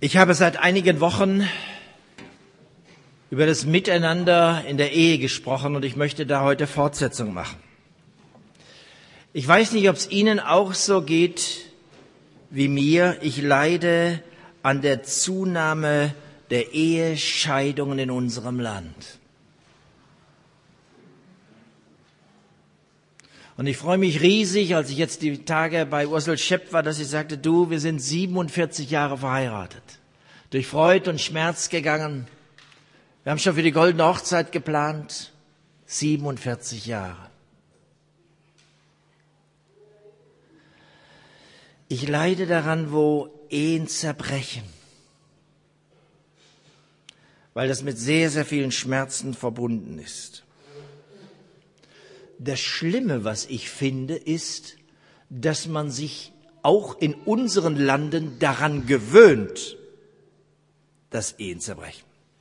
Ich habe seit einigen Wochen über das Miteinander in der Ehe gesprochen und ich möchte da heute Fortsetzung machen. Ich weiß nicht, ob es Ihnen auch so geht wie mir. Ich leide an der Zunahme der Ehescheidungen in unserem Land. Und ich freue mich riesig, als ich jetzt die Tage bei Ursel Schepp war, dass sie sagte, du, wir sind 47 Jahre verheiratet. Durch Freud und Schmerz gegangen. Wir haben schon für die goldene Hochzeit geplant. 47 Jahre. Ich leide daran, wo Ehen zerbrechen. Weil das mit sehr, sehr vielen Schmerzen verbunden ist. Das Schlimme, was ich finde, ist, dass man sich auch in unseren Landen daran gewöhnt, dass Ehen zerbrechen.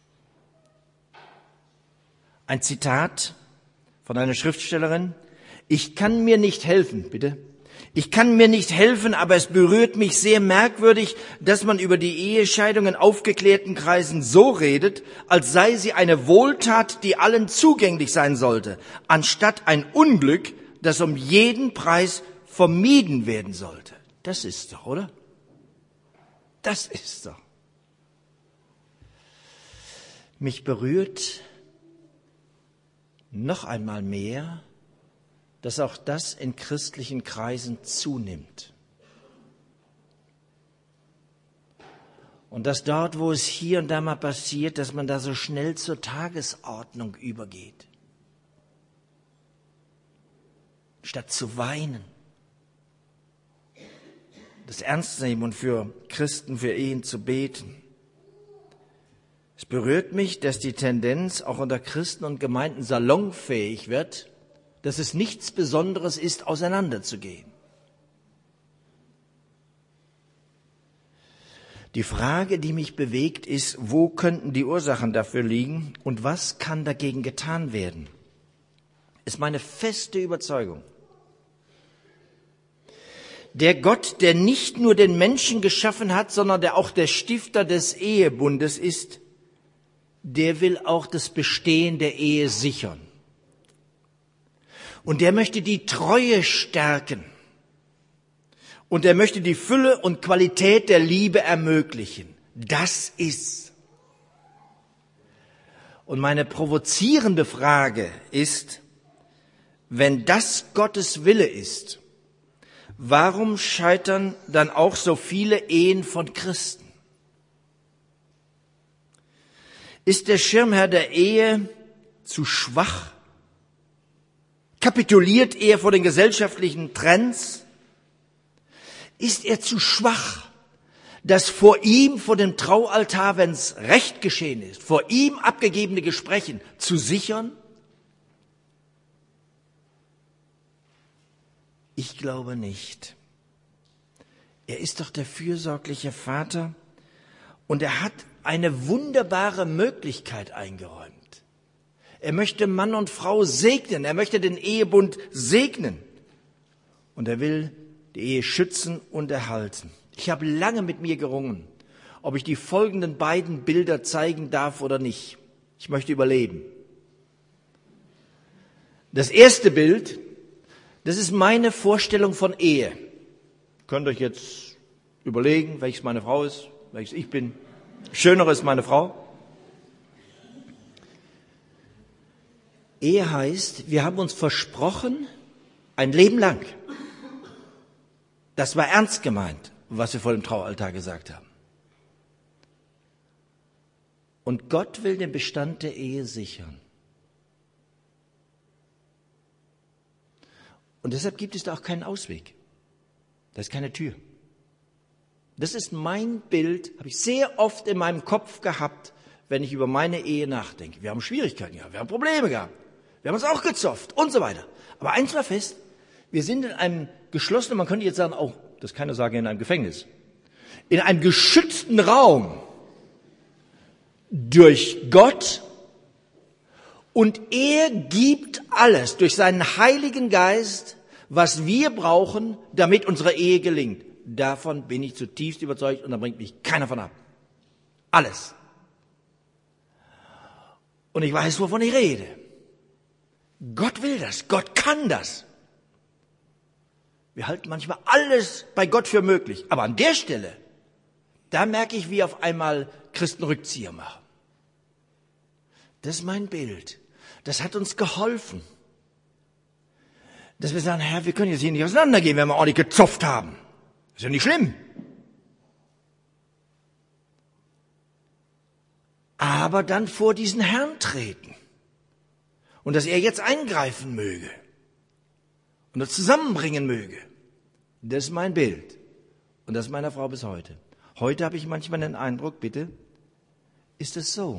Ein Zitat von einer Schriftstellerin. Ich kann mir nicht helfen, bitte. Ich kann mir nicht helfen, aber es berührt mich sehr merkwürdig, dass man über die Ehescheidung in aufgeklärten Kreisen so redet, als sei sie eine Wohltat, die allen zugänglich sein sollte, anstatt ein Unglück, das um jeden Preis vermieden werden sollte. Das ist doch, oder? Das ist doch. Mich berührt noch einmal mehr, dass auch das in christlichen Kreisen zunimmt. Und dass dort, wo es hier und da mal passiert, dass man da so schnell zur Tagesordnung übergeht. Statt zu weinen. Das ernst zu nehmen und für Christen, für Ehen zu beten. Es berührt mich, dass die Tendenz auch unter Christen und Gemeinden salonfähig wird, dass es nichts Besonderes ist, auseinanderzugehen. Die Frage, die mich bewegt, ist, wo könnten die Ursachen dafür liegen und was kann dagegen getan werden? Ist meine feste Überzeugung. Der Gott, der nicht nur den Menschen geschaffen hat, sondern der auch der Stifter des Ehebundes ist, der will auch das Bestehen der Ehe sichern. Und der möchte die Treue stärken. Und er möchte die Fülle und Qualität der Liebe ermöglichen. Das ist. Und meine provozierende Frage ist, wenn das Gottes Wille ist, warum scheitern dann auch so viele Ehen von Christen? Ist der Schirmherr der Ehe zu schwach? Kapituliert er vor den gesellschaftlichen Trends? Ist er zu schwach, dass vor ihm, vor dem Traualtar, wenn es recht geschehen ist, vor ihm abgegebene Gespräche zu sichern? Ich glaube nicht. Er ist doch der fürsorgliche Vater und er hat eine wunderbare Möglichkeit eingeräumt. Er möchte Mann und Frau segnen. Er möchte den Ehebund segnen. Und er will die Ehe schützen und erhalten. Ich habe lange mit mir gerungen, ob ich die folgenden beiden Bilder zeigen darf oder nicht. Ich möchte überleben. Das erste Bild, das ist meine Vorstellung von Ehe. Ihr könnt euch jetzt überlegen, welches meine Frau ist, welches ich bin. Schönere ist meine Frau. Ehe heißt, wir haben uns versprochen, ein Leben lang. Das war ernst gemeint, was wir vor dem Traualtar gesagt haben. Und Gott will den Bestand der Ehe sichern. Und deshalb gibt es da auch keinen Ausweg. Da ist keine Tür. Das ist mein Bild, habe ich sehr oft in meinem Kopf gehabt, wenn ich über meine Ehe nachdenke. Wir haben Schwierigkeiten gehabt, wir haben Probleme gehabt, wir haben uns auch gezofft und so weiter. Aber eins war fest, wir sind in einem geschlossenen, man könnte jetzt sagen, auch, das kann keiner sagen, in einem Gefängnis, in einem geschützten Raum durch Gott und er gibt alles durch seinen Heiligen Geist, was wir brauchen, damit unsere Ehe gelingt. Davon bin ich zutiefst überzeugt und da bringt mich keiner von ab. Alles. Und ich weiß, wovon ich rede. Gott will das. Gott kann das. Wir halten manchmal alles bei Gott für möglich. Aber an der Stelle, da merke ich, wie auf einmal Christen Rückzieher machen. Das ist mein Bild. Das hat uns geholfen. Dass wir sagen, Herr, wir können jetzt hier nicht auseinandergehen, wenn wir ordentlich gezopft haben. Ist ja nicht schlimm. Aber dann vor diesen Herrn treten. Und dass er jetzt eingreifen möge. Und das zusammenbringen möge. Das ist mein Bild. Und das ist meiner Frau bis heute. Heute habe ich manchmal den Eindruck, bitte, ist es so,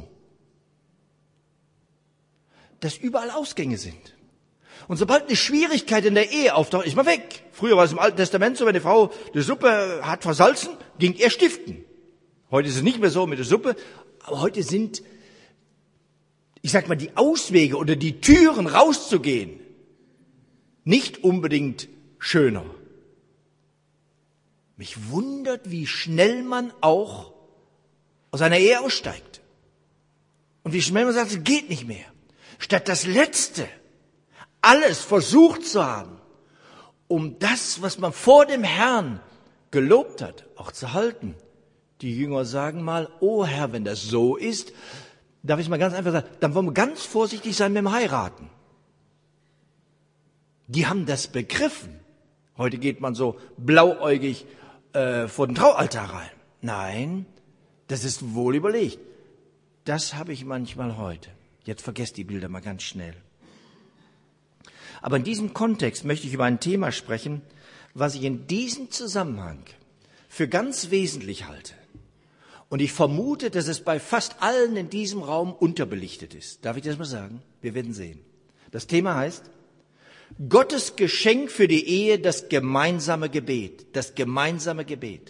dass überall Ausgänge sind. Und sobald eine Schwierigkeit in der Ehe auftaucht, ist man weg. Früher war es im Alten Testament so, wenn die Frau die Suppe hat versalzen, ging er stiften. Heute ist es nicht mehr so mit der Suppe, aber heute sind, ich sag mal, die Auswege oder die Türen rauszugehen nicht unbedingt schöner. Mich wundert, wie schnell man auch aus einer Ehe aussteigt. Und wie schnell man sagt, es geht nicht mehr. Statt das Letzte, alles versucht zu haben, um das, was man vor dem Herrn gelobt hat, auch zu halten. Die Jünger sagen mal, oh Herr, wenn das so ist, darf ich mal ganz einfach sagen, dann wollen wir ganz vorsichtig sein mit dem Heiraten. Die haben das begriffen. Heute geht man so blauäugig vor den Traualtar rein. Nein, das ist wohl überlegt. Das habe ich manchmal heute. Jetzt vergesst die Bilder mal ganz schnell. Aber in diesem Kontext möchte ich über ein Thema sprechen, was ich in diesem Zusammenhang für ganz wesentlich halte. Und ich vermute, dass es bei fast allen in diesem Raum unterbelichtet ist. Darf ich das mal sagen? Wir werden sehen. Das Thema heißt, Gottes Geschenk für die Ehe, das gemeinsame Gebet. Das gemeinsame Gebet.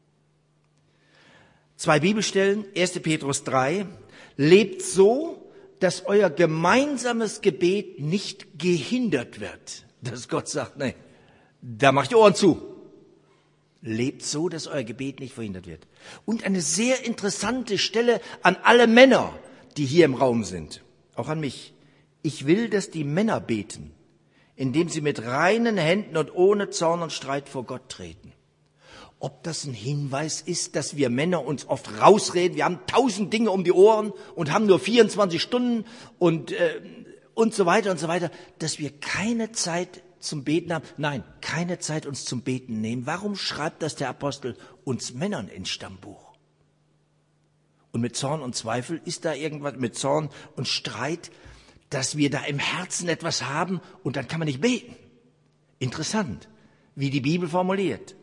2 Bibelstellen, 1. Petrus 3. Lebt so, dass euer gemeinsames Gebet nicht gehindert wird. Dass Gott sagt, nee, da macht die Ohren zu. Lebt so, dass euer Gebet nicht verhindert wird. Und eine sehr interessante Stelle an alle Männer, die hier im Raum sind. Auch an mich. Ich will, dass die Männer beten, indem sie mit reinen Händen und ohne Zorn und Streit vor Gott treten. Ob das ein Hinweis ist, dass wir Männer uns oft rausreden, wir haben 1000 Dinge um die Ohren und haben nur 24 Stunden und so weiter, dass wir keine Zeit zum Beten haben. Nein, keine Zeit uns zum Beten nehmen. Warum schreibt das der Apostel uns Männern ins Stammbuch? Und mit Zorn und Zweifel ist da irgendwas, mit Zorn und Streit, dass wir da im Herzen etwas haben und dann kann man nicht beten. Interessant, wie die Bibel formuliert.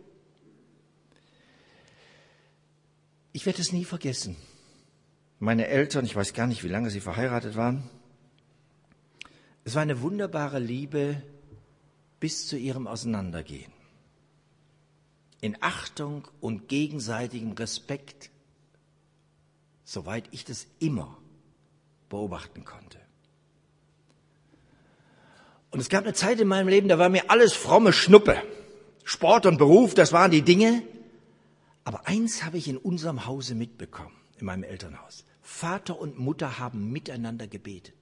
Ich werde es nie vergessen. Meine Eltern, ich weiß gar nicht, wie lange sie verheiratet waren. Es war eine wunderbare Liebe bis zu ihrem Auseinandergehen. In Achtung und gegenseitigem Respekt, soweit ich das immer beobachten konnte. Und es gab eine Zeit in meinem Leben, da war mir alles fromme Schnuppe. Sport und Beruf, das waren die Dinge. Aber eins habe ich in unserem Hause mitbekommen, in meinem Elternhaus. Vater und Mutter haben miteinander gebetet.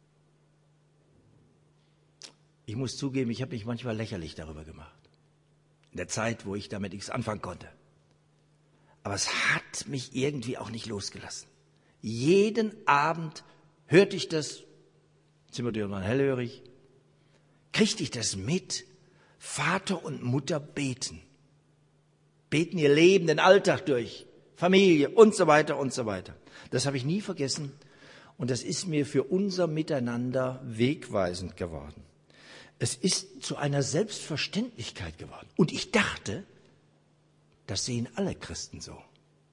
Ich muss zugeben, ich habe mich manchmal lächerlich darüber gemacht. In der Zeit, wo ich damit nichts anfangen konnte. Aber es hat mich irgendwie auch nicht losgelassen. Jeden Abend hörte ich das, Zimmertür waren hellhörig, kriegte ich das mit, Vater und Mutter beten. Beten ihr Leben, den Alltag durch, Familie und so weiter und so weiter. Das habe ich nie vergessen und das ist mir für unser Miteinander wegweisend geworden. Es ist zu einer Selbstverständlichkeit geworden. Und ich dachte, das sehen alle Christen so.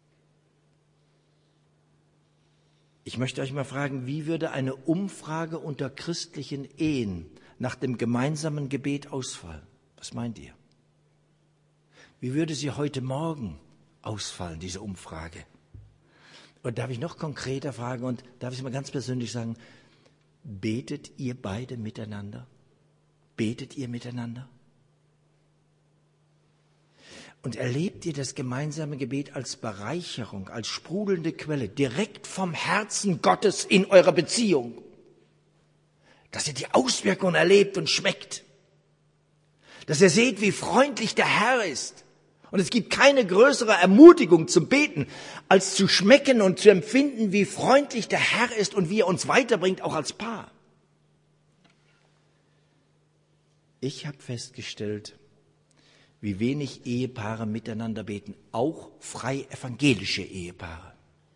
Ich möchte euch mal fragen, wie würde eine Umfrage unter christlichen Ehen nach dem gemeinsamen Gebet ausfallen? Was meint ihr? Wie würde sie heute Morgen ausfallen, diese Umfrage? Und darf ich noch konkreter fragen und darf ich es mal ganz persönlich sagen, betet ihr beide miteinander? Betet ihr miteinander? Und erlebt ihr das gemeinsame Gebet als Bereicherung, als sprudelnde Quelle, direkt vom Herzen Gottes in eurer Beziehung? Dass ihr die Auswirkungen erlebt und schmeckt. Dass ihr seht, wie freundlich der Herr ist. Und es gibt keine größere Ermutigung zum Beten, als zu schmecken und zu empfinden, wie freundlich der Herr ist und wie er uns weiterbringt, auch als Paar. Ich habe festgestellt, wie wenig Ehepaare miteinander beten, auch frei evangelische Ehepaare.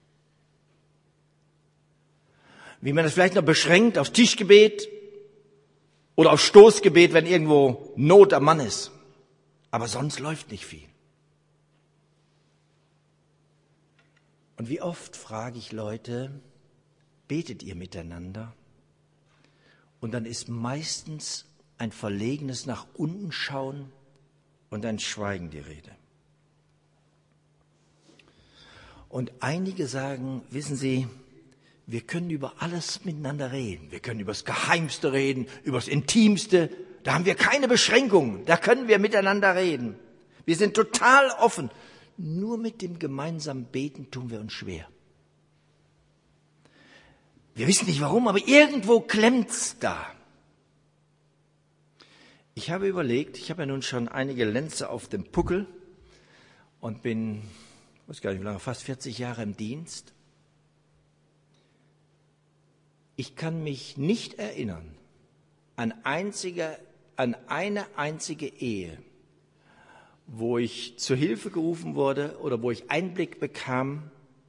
Wie man das vielleicht noch beschränkt aufs Tischgebet oder aufs Stoßgebet, wenn irgendwo Not am Mann ist. Aber sonst läuft nicht viel. Und wie oft frage ich Leute, betet ihr miteinander? Und dann ist meistens ein verlegenes nach unten schauen und ein Schweigen die Rede. Und einige sagen, wissen Sie, wir können über alles miteinander reden. Wir können über das Geheimste reden, über das Intimste. Da haben wir keine Beschränkungen. Da können wir miteinander reden. Wir sind total offen. Nur mit dem gemeinsamen Beten tun wir uns schwer. Wir wissen nicht warum, aber irgendwo klemmt's da. Ich habe überlegt, ich habe ja nun schon einige Lenze auf dem Puckel und bin, ich weiß gar nicht wie lange, fast 40 Jahre im Dienst. Ich kann mich nicht erinnern an eine einzige Ehe, wo ich zur Hilfe gerufen wurde oder wo ich Einblick bekam,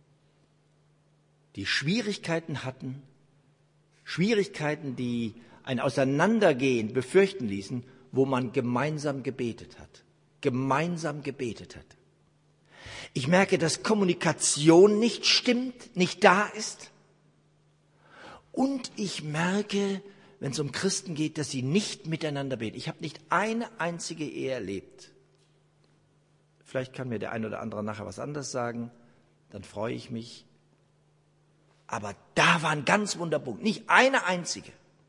die Schwierigkeiten hatten, Schwierigkeiten, die ein Auseinandergehen befürchten ließen, wo man gemeinsam gebetet hat. Gemeinsam gebetet hat. Ich merke, dass Kommunikation nicht stimmt, nicht da ist. Und ich merke, wenn es um Christen geht, dass sie nicht miteinander beten. Ich habe nicht eine einzige Ehe erlebt. Vielleicht kann mir der ein oder andere nachher was anderes sagen, dann freue ich mich. Aber da war ein ganz Wunderpunkt, nicht eine einzige.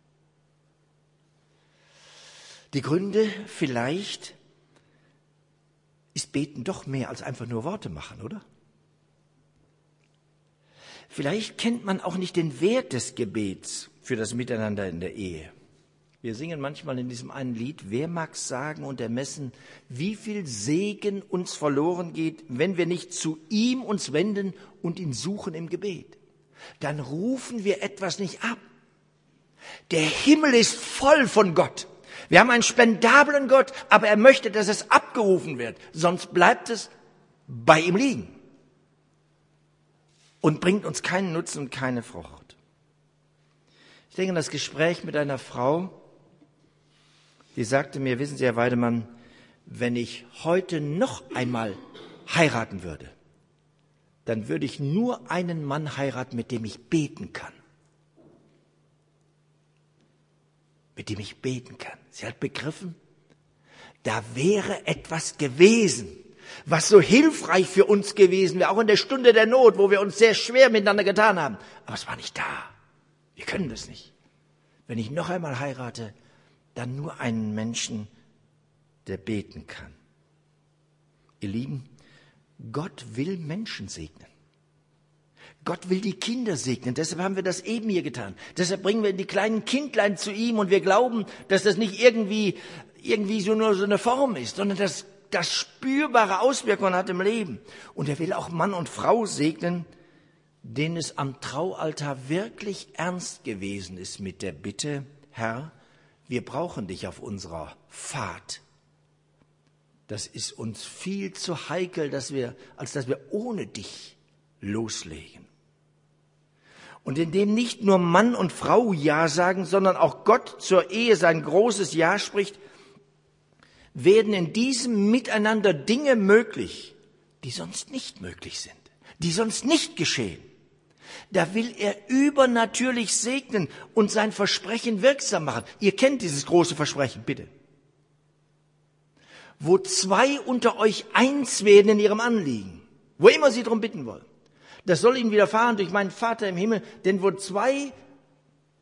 Die Gründe vielleicht ist Beten doch mehr als einfach nur Worte machen, oder? Vielleicht kennt man auch nicht den Wert des Gebets für das Miteinander in der Ehe. Wir singen manchmal in diesem einen Lied, wer mag sagen und ermessen, wie viel Segen uns verloren geht, wenn wir nicht zu ihm uns wenden und ihn suchen im Gebet. Dann rufen wir etwas nicht ab. Der Himmel ist voll von Gott. Wir haben einen spendablen Gott, aber er möchte, dass es abgerufen wird. Sonst bleibt es bei ihm liegen und bringt uns keinen Nutzen und keine Frucht. Ich denke an das Gespräch mit einer Frau, die sagte mir, wissen Sie, Herr Weidemann, wenn ich heute noch einmal heiraten würde, dann würde ich nur einen Mann heiraten, mit dem ich beten kann. Mit dem ich beten kann. Sie hat begriffen, da wäre etwas gewesen, was so hilfreich für uns gewesen wäre, auch in der Stunde der Not, wo wir uns sehr schwer miteinander getan haben. Aber es war nicht da. Wir können das nicht. Wenn ich noch einmal heirate, dann nur einen Menschen, der beten kann. Ihr Lieben, Gott will Menschen segnen. Gott will die Kinder segnen. Deshalb haben wir das eben hier getan. Deshalb bringen wir die kleinen Kindlein zu ihm und wir glauben, dass das nicht irgendwie so nur so eine Form ist, sondern dass das spürbare Auswirkungen hat im Leben. Und er will auch Mann und Frau segnen, denen es am Traualtar wirklich ernst gewesen ist mit der Bitte, Herr, wir brauchen dich auf unserer Fahrt. Das ist uns viel zu heikel, als dass wir ohne dich loslegen. Und indem nicht nur Mann und Frau Ja sagen, sondern auch Gott zur Ehe sein großes Ja spricht, werden in diesem Miteinander Dinge möglich, die sonst nicht möglich sind, die sonst nicht geschehen. Da will er übernatürlich segnen und sein Versprechen wirksam machen. Ihr kennt dieses große Versprechen, bitte. Wo zwei unter euch eins werden in ihrem Anliegen, wo immer sie darum bitten wollen. Das soll ihnen widerfahren durch meinen Vater im Himmel, denn wo zwei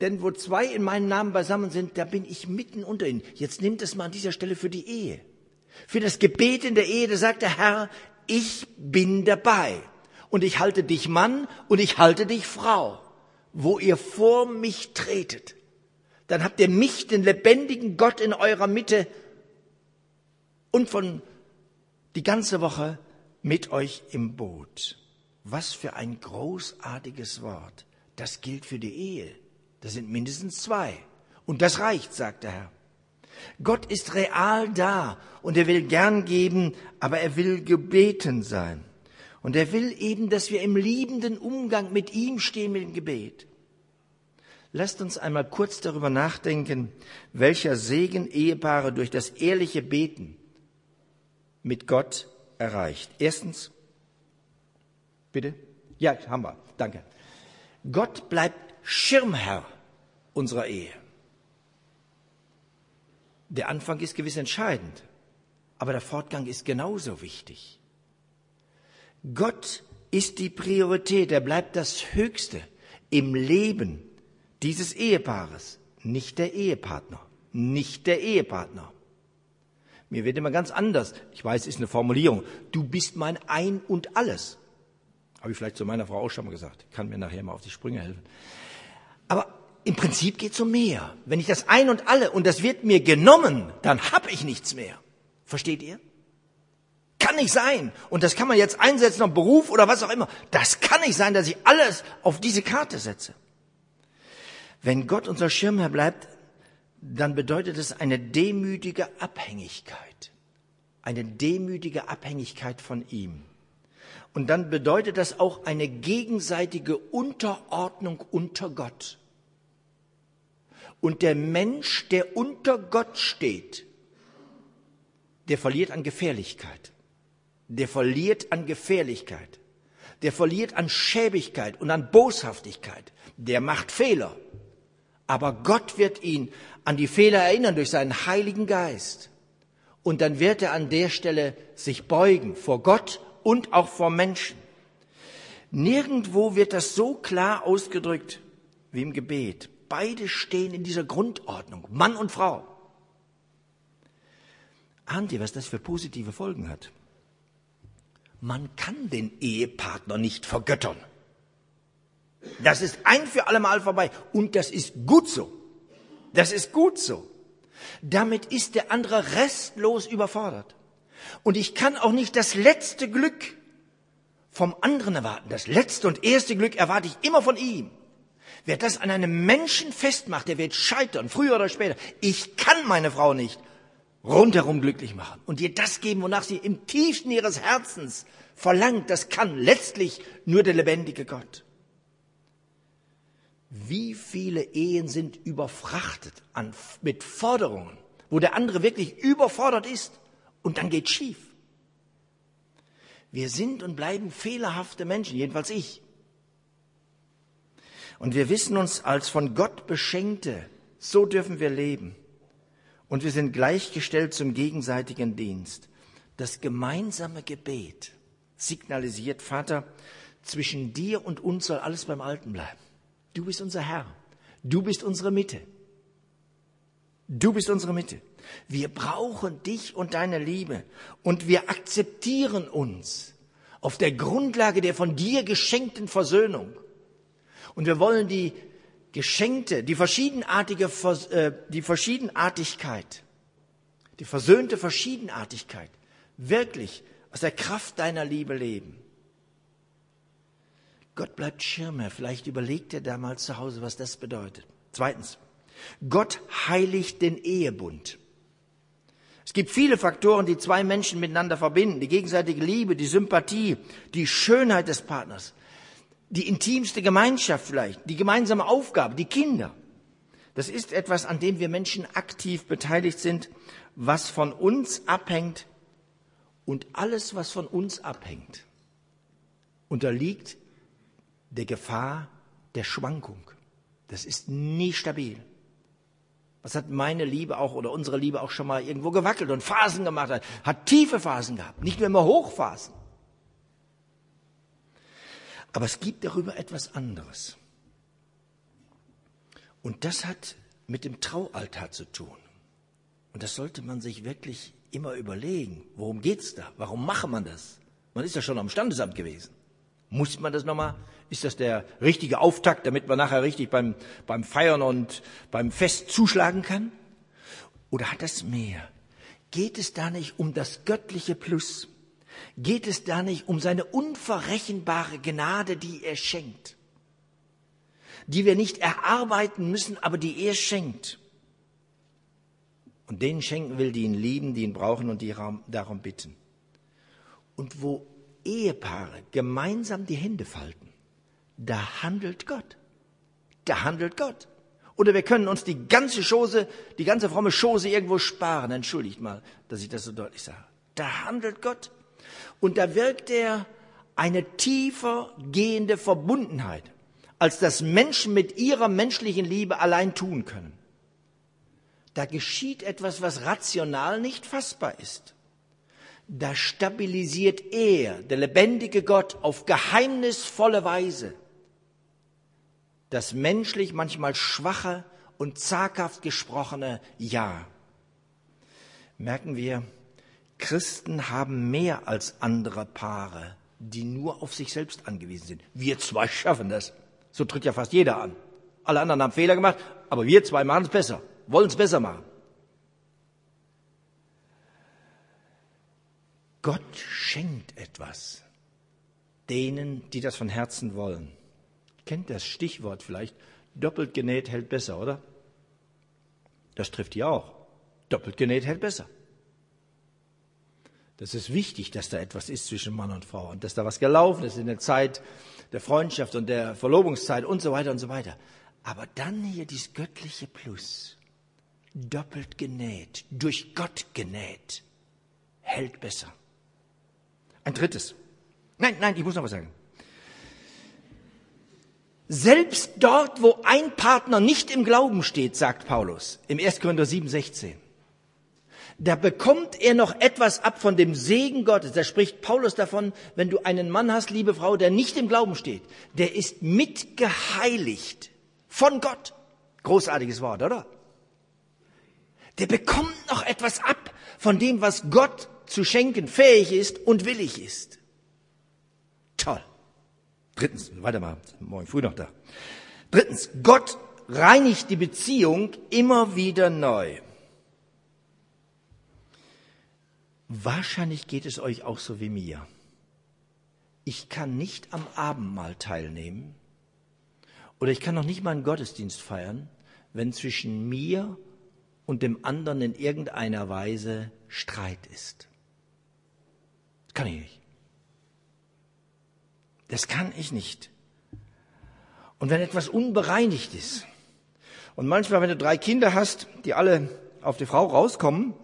in meinem Namen beisammen sind, da bin ich mitten unter ihnen. Jetzt nimmt es mal an dieser Stelle für die Ehe. Für das Gebet in der Ehe, da sagt der Herr, ich bin dabei. Und ich halte dich Mann und ich halte dich Frau. Wo ihr vor mich tretet, dann habt ihr mich, den lebendigen Gott, in eurer Mitte und von die ganze Woche mit euch im Boot. Was für ein großartiges Wort. Das gilt für die Ehe. Das sind mindestens 2. Und das reicht, sagt der Herr. Gott ist real da und er will gern geben, aber er will gebeten sein. Und er will eben, dass wir im liebenden Umgang mit ihm stehen, mit dem Gebet. Lasst uns einmal kurz darüber nachdenken, welcher Segen Ehepaare durch das ehrliche Beten mit Gott erreicht. Erstens, bitte? Ja, haben wir. Danke. Gott bleibt Schirmherr unserer Ehe. Der Anfang ist gewiss entscheidend, aber der Fortgang ist genauso wichtig. Gott ist die Priorität, er bleibt das Höchste im Leben dieses Ehepaares, nicht der Ehepartner, nicht der Ehepartner. Mir wird immer ganz anders, ich weiß, ist eine Formulierung, du bist mein Ein und Alles. Habe ich vielleicht zu meiner Frau auch schon mal gesagt, kann mir nachher mal auf die Sprünge helfen. Aber im Prinzip geht es um mehr. Wenn ich das Ein und Alle und das wird mir genommen, dann habe ich nichts mehr. Versteht ihr? Kann nicht sein. Und das kann man jetzt einsetzen auf Beruf oder was auch immer. Das kann nicht sein, dass ich alles auf diese Karte setze. Wenn Gott unser Schirmherr bleibt, dann bedeutet es eine demütige Abhängigkeit. Eine demütige Abhängigkeit von ihm. Und dann bedeutet das auch eine gegenseitige Unterordnung unter Gott. Und der Mensch, der unter Gott steht, der verliert an Gefährlichkeit. Der verliert an Gefährlichkeit. Der verliert an Schäbigkeit und an Boshaftigkeit. Der macht Fehler. Aber Gott wird ihn an die Fehler erinnern durch seinen Heiligen Geist. Und dann wird er an der Stelle sich beugen vor Gott und auch vor Menschen. Nirgendwo wird das so klar ausgedrückt wie im Gebet. Beide stehen in dieser Grundordnung, Mann und Frau. Ahnt ihr, was das für positive Folgen hat? Man kann den Ehepartner nicht vergöttern. Das ist ein für alle Mal vorbei. Und das ist gut so. Das ist gut so. Damit ist der andere restlos überfordert. Und ich kann auch nicht das letzte Glück vom anderen erwarten. Das letzte und erste Glück erwarte ich immer von ihm. Wer das an einem Menschen festmacht, der wird scheitern, früher oder später. Ich kann meine Frau nicht rundherum glücklich machen und ihr das geben, wonach sie im tiefsten ihres Herzens verlangt. Das kann letztlich nur der lebendige Gott. Wie viele Ehen sind überfrachtet mit Forderungen, wo der andere wirklich überfordert ist und dann geht schief. Wir sind und bleiben fehlerhafte Menschen, jedenfalls ich. Und wir wissen uns als von Gott Beschenkte, so dürfen wir leben. Und wir sind gleichgestellt zum gegenseitigen Dienst. Das gemeinsame Gebet signalisiert, Vater, zwischen dir und uns soll alles beim Alten bleiben. Du bist unser Herr. Du bist unsere Mitte. Du bist unsere Mitte. Wir brauchen dich und deine Liebe. Und wir akzeptieren uns auf der Grundlage der von dir geschenkten Versöhnung. Und wir wollen die geschenkte, die Verschiedenartigkeit, die versöhnte Verschiedenartigkeit wirklich aus der Kraft deiner Liebe leben. Gott bleibt Schirmherr. Vielleicht überlegt er da mal zu Hause, was das bedeutet. Zweitens, Gott heiligt den Ehebund. Es gibt viele Faktoren, die zwei Menschen miteinander verbinden. Die gegenseitige Liebe, die Sympathie, die Schönheit des Partners, die intimste Gemeinschaft vielleicht, die gemeinsame Aufgabe, die Kinder. Das ist etwas, an dem wir Menschen aktiv beteiligt sind, was von uns abhängt. Und alles, was von uns abhängt, unterliegt der Gefahr der Schwankung. Das ist nie stabil. Was hat meine Liebe auch oder unsere Liebe auch schon mal irgendwo gewackelt und Phasen gemacht hat tiefe Phasen gehabt, nicht nur immer Hochphasen. Aber es gibt darüber etwas anderes. Und das hat mit dem Traualtar zu tun. Und das sollte man sich wirklich immer überlegen. Worum geht's da? Warum macht man das? Man ist ja schon am Standesamt gewesen. Muss man das nochmal? Ist das der richtige Auftakt, damit man nachher richtig beim Feiern und beim Fest zuschlagen kann? Oder hat das mehr? Geht es da nicht um das göttliche Plus? Geht es da nicht um seine unverrechenbare Gnade, die er schenkt? Die wir nicht erarbeiten müssen, aber die er schenkt. Und denen schenken will, die ihn lieben, die ihn brauchen und die darum bitten. Und wo Ehepaare gemeinsam die Hände falten, da handelt Gott. Da handelt Gott. Oder wir können uns die ganze fromme Chose irgendwo sparen. Entschuldigt mal, dass ich das so deutlich sage. Da handelt Gott. Und da wirkt er eine tiefer gehende Verbundenheit, als das Menschen mit ihrer menschlichen Liebe allein tun können. Da geschieht etwas, was rational nicht fassbar ist. Da stabilisiert er, der lebendige Gott, auf geheimnisvolle Weise das menschlich manchmal schwache und zaghaft gesprochene Ja. Merken wir, Christen haben mehr als andere Paare, die nur auf sich selbst angewiesen sind. Wir zwei schaffen das. So tritt ja fast jeder an. Alle anderen haben Fehler gemacht, aber wir zwei machen es besser, wollen es besser machen. Gott schenkt etwas denen, die das von Herzen wollen. Kennt das Stichwort vielleicht? Doppelt genäht hält besser, oder? Das trifft hier auch. Doppelt genäht hält besser. Das ist wichtig, dass da etwas ist zwischen Mann und Frau und dass da was gelaufen ist in der Zeit der Freundschaft und der Verlobungszeit und so weiter und so weiter. Aber dann hier dieses göttliche Plus. Doppelt genäht, durch Gott genäht, hält besser. Ein drittes. Nein, ich muss noch was sagen. Selbst dort, wo ein Partner nicht im Glauben steht, sagt Paulus im 1. Korinther 7,16, da bekommt er noch etwas ab von dem Segen Gottes. Da spricht Paulus davon, wenn du einen Mann hast, liebe Frau, der nicht im Glauben steht, der ist mitgeheiligt von Gott. Großartiges Wort, oder? Der bekommt noch etwas ab von dem, was Gott zu schenken fähig ist und willig ist. Toll. Drittens, weiter mal, morgen früh noch da. Drittens, Gott reinigt die Beziehung immer wieder neu. Wahrscheinlich geht es euch auch so wie mir. Ich kann nicht am Abendmahl teilnehmen oder ich kann noch nicht mal einen Gottesdienst feiern, wenn zwischen mir und dem anderen in irgendeiner Weise Streit ist. Das kann ich nicht. Das kann ich nicht. Und wenn etwas unbereinigt ist, und manchmal, wenn du 3 Kinder hast, die alle auf die Frau rauskommen,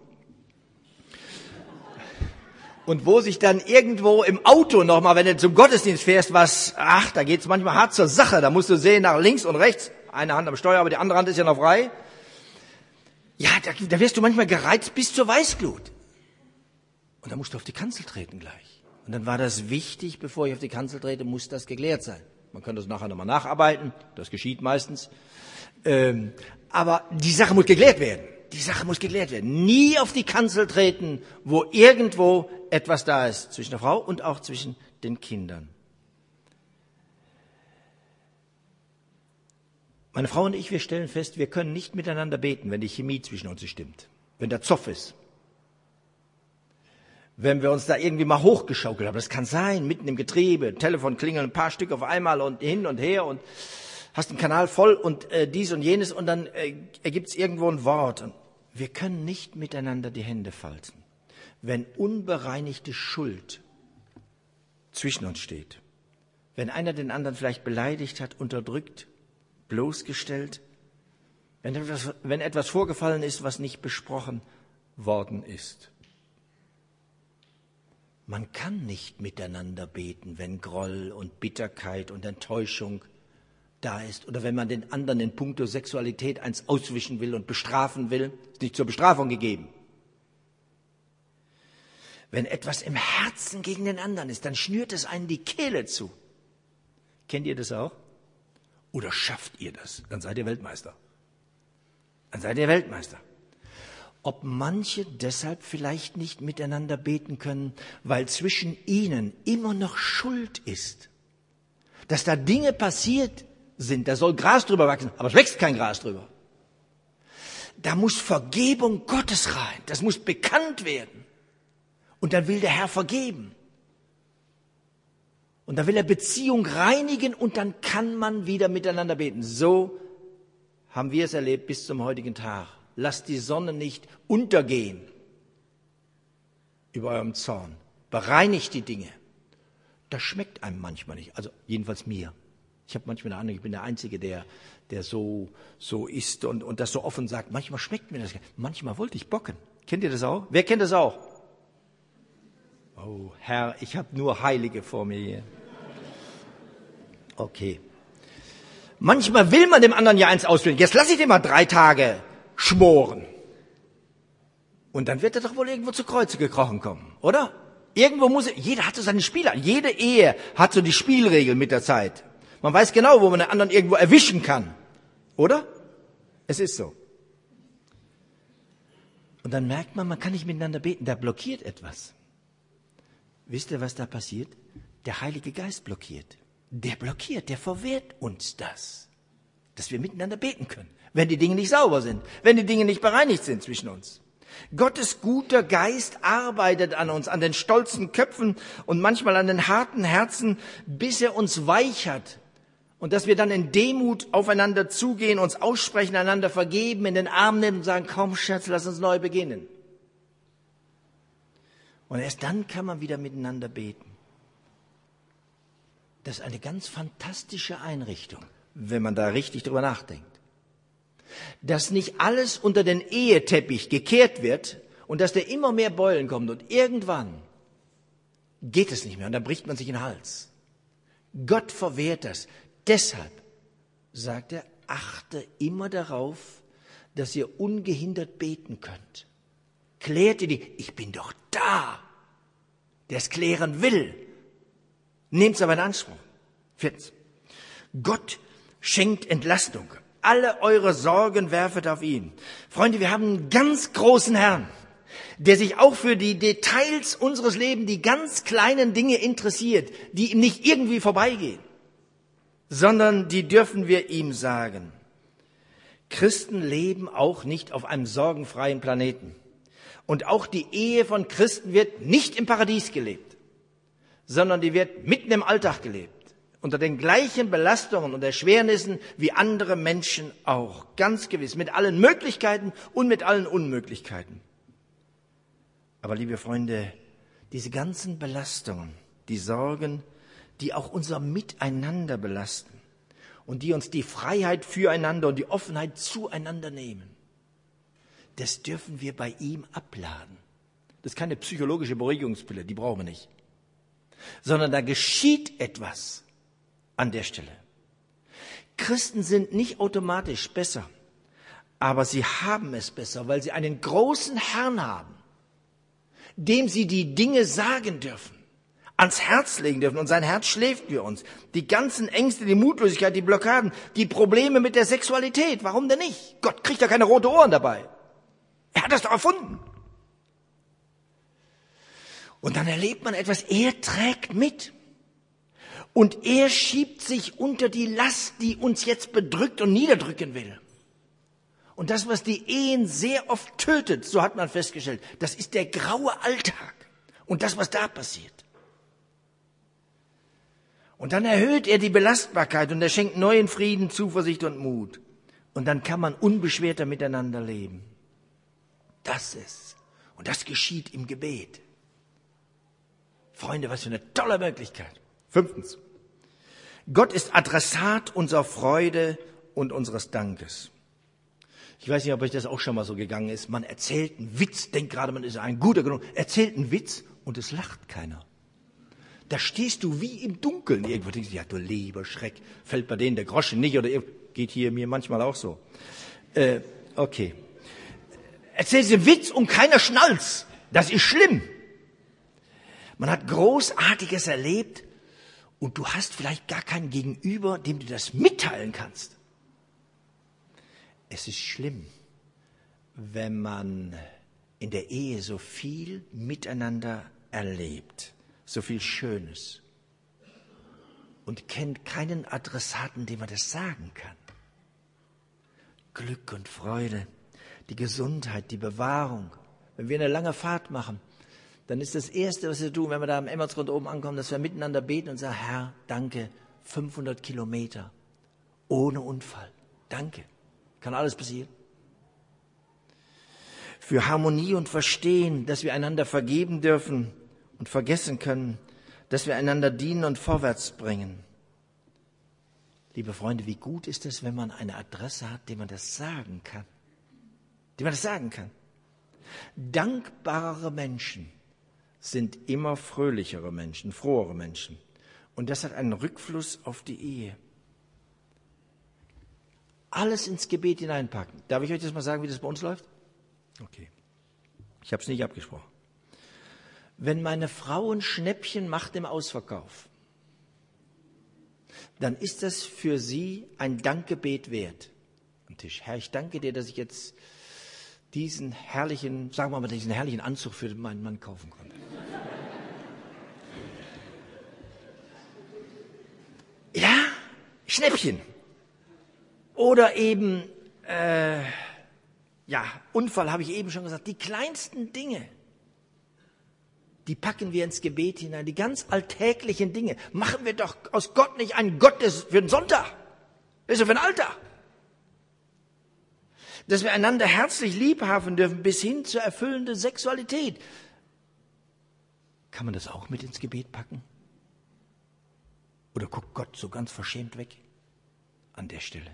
und wo sich dann irgendwo im Auto nochmal, wenn du zum Gottesdienst fährst, da geht's manchmal hart zur Sache, da musst du sehen nach links und rechts, eine Hand am Steuer, aber die andere Hand ist ja noch frei. Ja, da wirst du manchmal gereizt bis zur Weißglut. Und da musst du auf die Kanzel treten gleich. Und dann war das wichtig, bevor ich auf die Kanzel trete, muss das geklärt sein. Man kann das nachher nochmal nacharbeiten, das geschieht meistens. Aber die Sache muss geklärt werden. Die Sache muss geklärt werden. Nie auf die Kanzel treten, wo irgendwo etwas da ist, zwischen der Frau und auch zwischen den Kindern. Meine Frau und ich, wir stellen fest, wir können nicht miteinander beten, wenn die Chemie zwischen uns nicht stimmt, wenn der Zoff ist. Wenn wir uns da irgendwie mal hochgeschaukelt haben, das kann sein, mitten im Getriebe, Telefon klingeln, ein paar Stück auf einmal und hin und her und hast den Kanal voll und dies und jenes und dann ergibt es irgendwo ein Wort. Und wir können nicht miteinander die Hände falten, wenn unbereinigte Schuld zwischen uns steht. Wenn einer den anderen vielleicht beleidigt hat, unterdrückt, bloßgestellt, wenn etwas vorgefallen ist, was nicht besprochen worden ist. Man kann nicht miteinander beten, wenn Groll und Bitterkeit und Enttäuschung da ist oder wenn man den anderen in puncto Sexualität eins auswischen will und bestrafen will, ist nicht zur Bestrafung gegeben. Wenn etwas im Herzen gegen den anderen ist, dann schnürt es einen die Kehle zu. Kennt ihr das auch? Oder schafft ihr das? Dann seid ihr Weltmeister. Dann seid ihr Weltmeister. ob manche deshalb vielleicht nicht miteinander beten können, weil zwischen ihnen immer noch Schuld ist. Dass da Dinge passiert sind, da soll Gras drüber wachsen, aber es wächst kein Gras drüber. Da muss Vergebung Gottes rein, das muss bekannt werden. Und dann will der Herr vergeben. Und dann will er Beziehung reinigen und dann kann man wieder miteinander beten. So haben wir es erlebt bis zum heutigen Tag. Lasst die Sonne nicht untergehen über eurem Zorn. Bereinigt die Dinge. Das schmeckt einem manchmal nicht, also jedenfalls mir. Ich habe manchmal eine Ahnung, ich bin der Einzige, der so ist und das so offen sagt. Manchmal schmeckt mir das. Manchmal wollte ich bocken. Kennt ihr das auch? Wer kennt das auch? Oh Herr, ich habe nur Heilige vor mir hier. Okay. Manchmal will man dem anderen ja eins auswählen. Jetzt lasse ich den mal 3 Tage schmoren. Und dann wird er doch wohl irgendwo zu Kreuze gekrochen kommen, oder? Irgendwo jeder hat so seine Spiele. Jede Ehe hat so die Spielregeln mit der Zeit. Man weiß genau, wo man den anderen irgendwo erwischen kann, oder? Es ist so. Und dann merkt man kann nicht miteinander beten. Da blockiert etwas. Wisst ihr, was da passiert? Der Heilige Geist blockiert. Der blockiert, der verwehrt uns das, dass wir miteinander beten können, wenn die Dinge nicht sauber sind, wenn die Dinge nicht bereinigt sind zwischen uns. Gottes guter Geist arbeitet an uns, an den stolzen Köpfen und manchmal an den harten Herzen, bis er uns weichert und dass wir dann in Demut aufeinander zugehen, uns aussprechen, einander vergeben, in den Arm nehmen und sagen, komm Schatz, lass uns neu beginnen. Und erst dann kann man wieder miteinander beten. Das ist eine ganz fantastische Einrichtung, wenn man da richtig drüber nachdenkt. Dass nicht alles unter den Eheteppich gekehrt wird und dass da immer mehr Beulen kommt und irgendwann geht es nicht mehr und dann bricht man sich in den Hals. Gott verwehrt das. Deshalb sagt er, achte immer darauf, dass ihr ungehindert beten könnt. Klärt ihr die, ich bin doch da, der es klären will. Nehmt es aber in Anspruch. 4. Gott schenkt Entlastung. Alle eure Sorgen werfet auf ihn. Freunde, wir haben einen ganz großen Herrn, der sich auch für die Details unseres Lebens, die ganz kleinen Dinge interessiert, die ihm nicht irgendwie vorbeigehen, sondern die dürfen wir ihm sagen. Christen leben auch nicht auf einem sorgenfreien Planeten. Und auch die Ehe von Christen wird nicht im Paradies gelebt, sondern die wird mitten im Alltag gelebt, unter den gleichen Belastungen und Erschwernissen wie andere Menschen auch, ganz gewiss, mit allen Möglichkeiten und mit allen Unmöglichkeiten. Aber liebe Freunde, diese ganzen Belastungen, die Sorgen, die auch unser Miteinander belasten und die uns die Freiheit füreinander und die Offenheit zueinander nehmen, das dürfen wir bei ihm abladen. Das ist keine psychologische Beruhigungspille, die brauchen wir nicht. Sondern da geschieht etwas an der Stelle. Christen sind nicht automatisch besser, aber sie haben es besser, weil sie einen großen Herrn haben, dem sie die Dinge sagen dürfen, ans Herz legen dürfen und sein Herz schläft für uns. Die ganzen Ängste, die Mutlosigkeit, die Blockaden, die Probleme mit der Sexualität, warum denn nicht? Gott kriegt ja keine rote Ohren dabei. Er hat das doch erfunden. Und dann erlebt man etwas, er trägt mit. Und er schiebt sich unter die Last, die uns jetzt bedrückt und niederdrücken will. Und das, was die Ehen sehr oft tötet, so hat man festgestellt, das ist der graue Alltag und das, was da passiert. Und dann erhöht er die Belastbarkeit und er schenkt neuen Frieden, Zuversicht und Mut. Und dann kann man unbeschwerter miteinander leben. Das ist. Und das geschieht im Gebet. Freunde, was für eine tolle Möglichkeit. 5. Gott ist Adressat unserer Freude und unseres Dankes. Ich weiß nicht, ob euch das auch schon mal so gegangen ist. Man erzählt einen Witz, denkt gerade, man ist ein guter genug, erzählt einen Witz und es lacht keiner. Da stehst du wie im Dunkeln irgendwo. Denkst du, ja, du lieber Schreck, fällt bei denen der Groschen nicht oder geht hier mir manchmal auch so. Okay. Erzählst den Witz und keiner schnallt's. Das ist schlimm. Man hat Großartiges erlebt und du hast vielleicht gar keinen Gegenüber, dem du das mitteilen kannst. Es ist schlimm, wenn man in der Ehe so viel miteinander erlebt, so viel Schönes und kennt keinen Adressaten, dem man das sagen kann. Glück und Freude, die Gesundheit, die Bewahrung. Wenn wir eine lange Fahrt machen, dann ist das Erste, was wir tun, wenn wir da am Emmertsgrund oben ankommen, dass wir miteinander beten und sagen, Herr, danke, 500 Kilometer, ohne Unfall. Danke. Kann alles passieren. Für Harmonie und Verstehen, dass wir einander vergeben dürfen und vergessen können, dass wir einander dienen und vorwärts bringen. Liebe Freunde, wie gut ist es, wenn man eine Adresse hat, dem man das sagen kann. Dem man das sagen kann. Dankbarere Menschen sind immer fröhlichere Menschen, frohere Menschen. Und das hat einen Rückfluss auf die Ehe. Alles ins Gebet hineinpacken. Darf ich euch das mal sagen, wie das bei uns läuft? Okay. Ich habe es nicht abgesprochen. Wenn meine Frau ein Schnäppchen macht im Ausverkauf, dann ist das für sie ein Dankgebet wert. Am Tisch. Herr, ich danke dir, dass ich jetzt diesen herrlichen, sagen wir mal, diesen herrlichen Anzug für meinen Mann kaufen konnte. Ja, Schnäppchen. Oder eben, Unfall habe ich eben schon gesagt, die kleinsten Dinge, die packen wir ins Gebet hinein, die ganz alltäglichen Dinge. Machen wir doch aus Gott nicht einen Gott für den Sonntag, das ist ja für den Alltag. Dass wir einander herzlich lieb haben dürfen, bis hin zur erfüllenden Sexualität. Kann man das auch mit ins Gebet packen? Oder guckt Gott so ganz verschämt weg an der Stelle?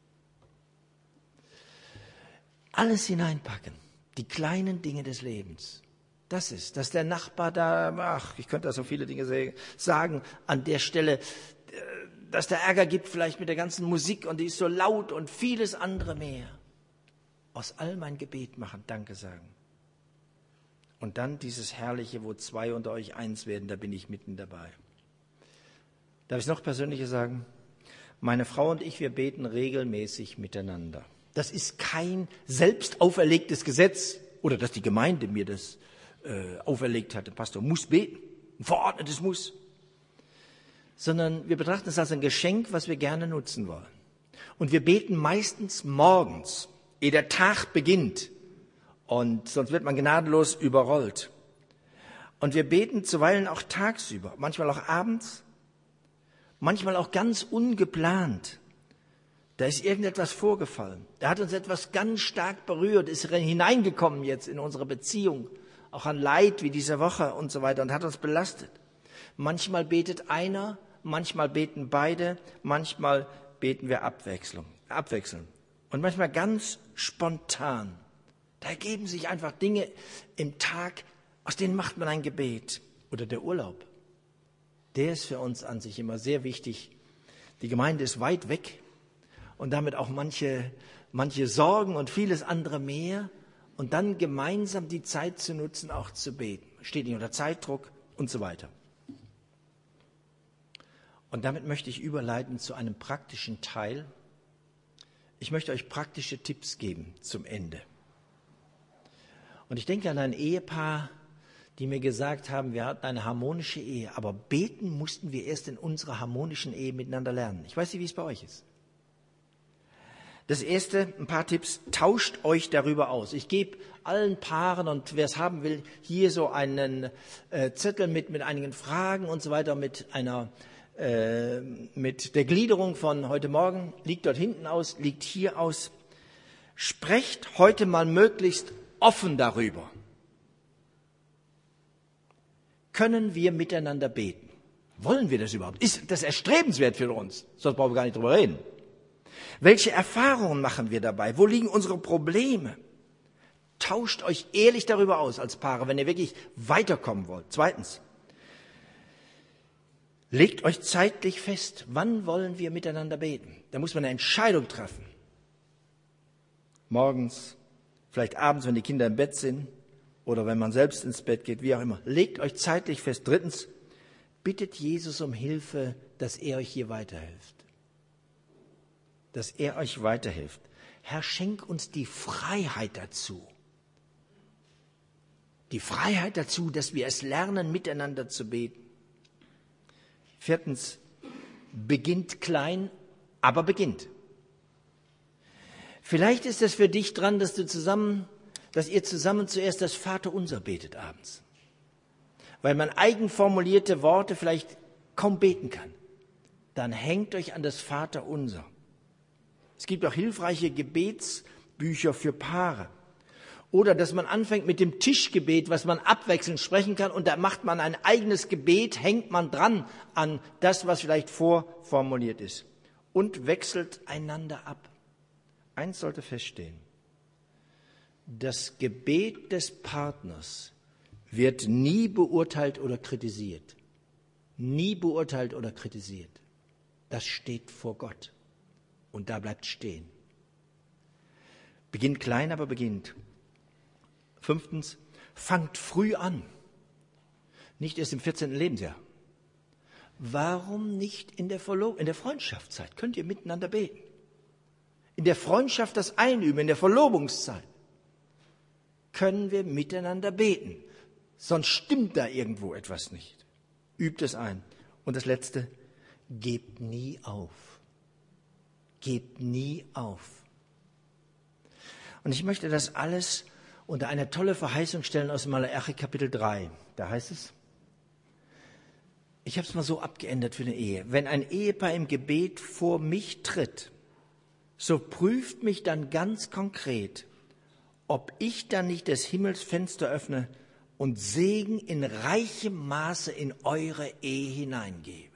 Alles hineinpacken, die kleinen Dinge des Lebens. Das ist, dass der Nachbar da, ich könnte da so viele Dinge sagen, an der Stelle, dass der Ärger gibt vielleicht mit der ganzen Musik und die ist so laut und vieles andere mehr. Aus allem ein Gebet machen, Danke sagen. Und dann dieses Herrliche, wo zwei unter euch eins werden, da bin ich mitten dabei. Darf ich es noch persönlicher sagen? Meine Frau und ich, wir beten regelmäßig miteinander. Das ist kein selbst auferlegtes Gesetz oder dass die Gemeinde mir das auferlegt hat. Der Pastor muss beten, ein verordnetes Muss. Sondern wir betrachten es als ein Geschenk, was wir gerne nutzen wollen. Und wir beten meistens morgens, ehe der Tag beginnt. Und sonst wird man gnadenlos überrollt. Und wir beten zuweilen auch tagsüber, manchmal auch abends, manchmal auch ganz ungeplant. Da ist irgendetwas vorgefallen. Da hat uns etwas ganz stark berührt, ist hineingekommen jetzt in unsere Beziehung, auch an Leid wie diese Woche und so weiter und hat uns belastet. Manchmal betet einer, manchmal beten beide, manchmal beten wir abwechselnd. Und manchmal ganz spontan. Da ergeben sich einfach Dinge im Tag, aus denen macht man ein Gebet. Oder der Urlaub. Der ist für uns an sich immer sehr wichtig. Die Gemeinde ist weit weg und damit auch manche Sorgen und vieles andere mehr. Und dann gemeinsam die Zeit zu nutzen, auch zu beten. Steht nicht unter Zeitdruck und so weiter. Und damit möchte ich überleiten zu einem praktischen Teil. Ich möchte euch praktische Tipps geben zum Ende. Und ich denke an ein Ehepaar, die mir gesagt haben, wir hatten eine harmonische Ehe, aber beten mussten wir erst in unserer harmonischen Ehe miteinander lernen. Ich weiß nicht, wie es bei euch ist. Das Erste, ein paar Tipps, tauscht euch darüber aus. Ich gebe allen Paaren und wer es haben will, hier so einen Zettel mit einigen Fragen und so weiter, mit der Gliederung von heute Morgen, liegt dort hinten aus, liegt hier aus. Sprecht heute mal möglichst offen darüber. Können wir miteinander beten? Wollen wir das überhaupt? Ist das erstrebenswert für uns? Sonst brauchen wir gar nicht drüber reden. Welche Erfahrungen machen wir dabei? Wo liegen unsere Probleme? Tauscht euch ehrlich darüber aus als Paare, wenn ihr wirklich weiterkommen wollt. Zweitens, legt euch zeitlich fest, wann wollen wir miteinander beten? Da muss man eine Entscheidung treffen. Morgens, vielleicht abends, wenn die Kinder im Bett sind oder wenn man selbst ins Bett geht, wie auch immer. Legt euch zeitlich fest. Drittens, bittet Jesus um Hilfe, dass er euch hier weiterhilft. Dass er euch weiterhilft. Herr, schenk uns die Freiheit dazu. Die Freiheit dazu, dass wir es lernen, miteinander zu beten. 4. Beginnt klein, aber beginnt. Vielleicht ist es für dich dran, dass ihr zusammen zuerst das Vaterunser betet abends. Weil man eigen formulierte Worte vielleicht kaum beten kann. Dann hängt euch an das Vaterunser. Es gibt auch hilfreiche Gebetsbücher für Paare. Oder dass man anfängt mit dem Tischgebet, was man abwechselnd sprechen kann, und da macht man ein eigenes Gebet, hängt man dran an das, was vielleicht vorformuliert ist, und wechselt einander ab. Eins sollte feststehen: Das Gebet des Partners wird nie beurteilt oder kritisiert. Nie beurteilt oder kritisiert. Das steht vor Gott. Und da bleibt stehen. Beginnt klein, aber beginnt. 5. Fangt früh an. Nicht erst im 14. Lebensjahr. Warum nicht in der Freundschaftszeit? Könnt ihr miteinander beten. In der Freundschaft das einüben, in der Verlobungszeit können wir miteinander beten. Sonst stimmt da irgendwo etwas nicht. Übt es ein. Und das Letzte: Gebt nie auf. Gebt nie auf. Und ich möchte das alles unter eine tolle Verheißung stellen aus Malachi Kapitel 3. Da heißt es, ich habe es mal so abgeändert für eine Ehe: Wenn ein Ehepaar im Gebet vor mich tritt, so prüft mich dann ganz konkret, ob ich dann nicht des Himmels Fenster öffne und Segen in reichem Maße in eure Ehe hineingebe.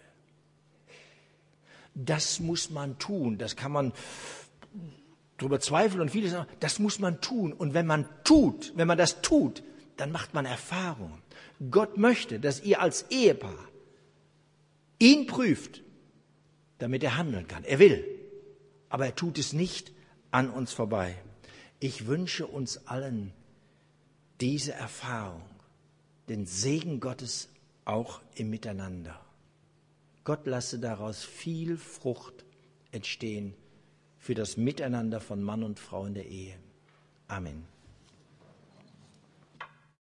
Das muss man tun. Das kann man darüber zweifeln und vieles. Das muss man tun. Und wenn man das tut, dann macht man Erfahrungen. Gott möchte, dass ihr als Ehepaar ihn prüft, damit er handeln kann. Er will. Aber er tut es nicht an uns vorbei. Ich wünsche uns allen diese Erfahrung, den Segen Gottes auch im Miteinander. Gott lasse daraus viel Frucht entstehen für das Miteinander von Mann und Frau in der Ehe. Amen.